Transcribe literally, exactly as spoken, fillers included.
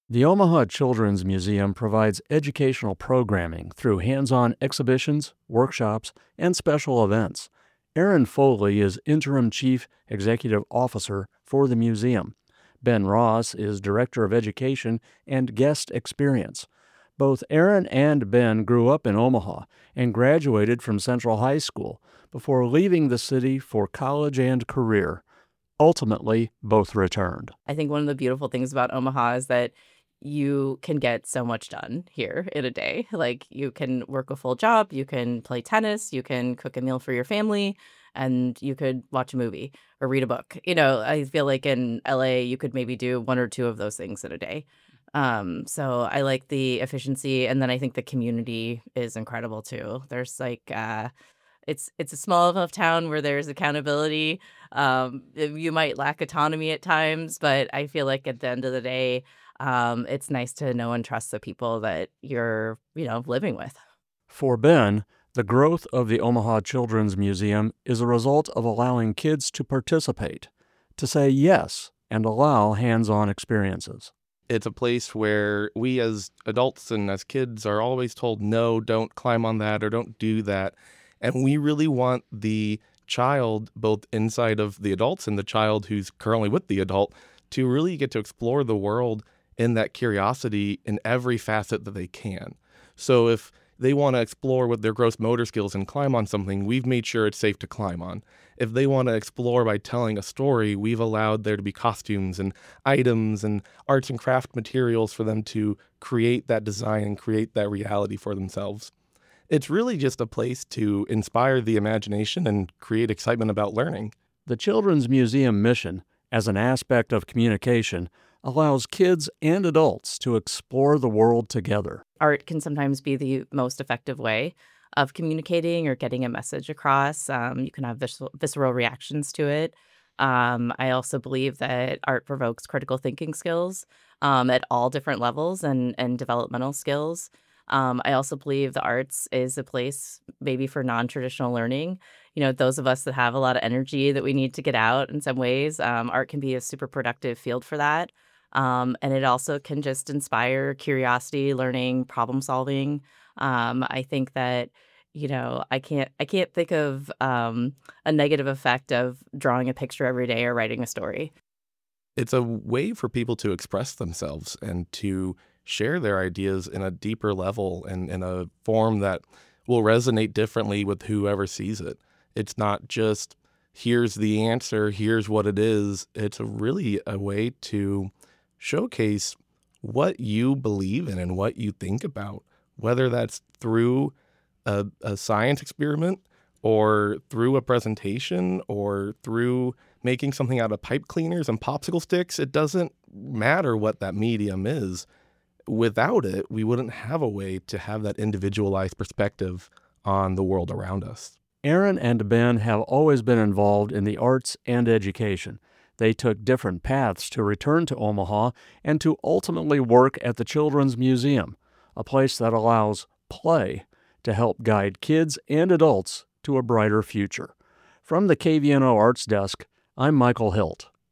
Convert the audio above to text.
The Omaha Children's Museum provides educational programming through hands-on exhibitions, workshops, and special events. Aaron Foley is Interim Chief Executive Officer for the museum. Ben Ross is Director of Education and Guest Experience. Both Aaron and Ben grew up in Omaha and graduated from Central High School before leaving the city for college and career. Ultimately, both returned. I think one of the beautiful things about Omaha is that you can get so much done here in a day. Like, you can work a full job, you can play tennis, you can cook a meal for your family, and you could watch a movie or read a book. You know, I feel like in L A, you could maybe do one or two of those things in a day. Um, so I like the efficiency, and then I think the community is incredible too. There's like uh it's it's a small enough town where there's accountability. Um, you might lack autonomy at times, but I feel like at the end of the day, um, it's nice to know and trust the people that you're, you know, living with. For Ben, the growth of the Omaha Children's Museum is a result of allowing kids to participate, to say yes, and allow hands-on experiences. It's a place where we as adults and as kids are always told, no, don't climb on that or don't do that. And we really want the child, both inside of the adults and the child who's currently with the adult, to really get to explore the world in that curiosity in every facet that they can. So if they want to explore with their gross motor skills and climb on something, we've made sure it's safe to climb on. If they want to explore by telling a story, we've allowed there to be costumes and items and arts and craft materials for them to create that design and create that reality for themselves. It's really just a place to inspire the imagination and create excitement about learning. The Children's Museum mission, as an aspect of communication, allows kids and adults to explore the world together. Art can sometimes be the most effective way of communicating or getting a message across. Um, you can have visceral, visceral reactions to it. Um, I also believe that art provokes critical thinking skills um, at all different levels and, and developmental skills. Um, I also believe the arts is a place maybe for non-traditional learning. You know, those of us that have a lot of energy that we need to get out in some ways, um, art can be a super productive field for that. Um, and it also can just inspire curiosity, learning, problem solving. Um, I think that, you know, I can't I can't think of um, a negative effect of drawing a picture every day or writing a story. It's a way for people to express themselves and to share their ideas in a deeper level and in a form that will resonate differently with whoever sees it. It's not just, here's the answer, here's what it is. It's a really a way to showcase what you believe in and what you think about, whether that's through a, a science experiment or through a presentation or through making something out of pipe cleaners and popsicle sticks. It doesn't matter what that medium is. Without it, we wouldn't have a way to have that individualized perspective on the world around us. Aaron and Ben have always been involved in the arts and education. They took different paths to return to Omaha and to ultimately work at the Children's Museum, a place that allows play to help guide kids and adults to a brighter future. From the K V N O Arts Desk, I'm Michael Hilt.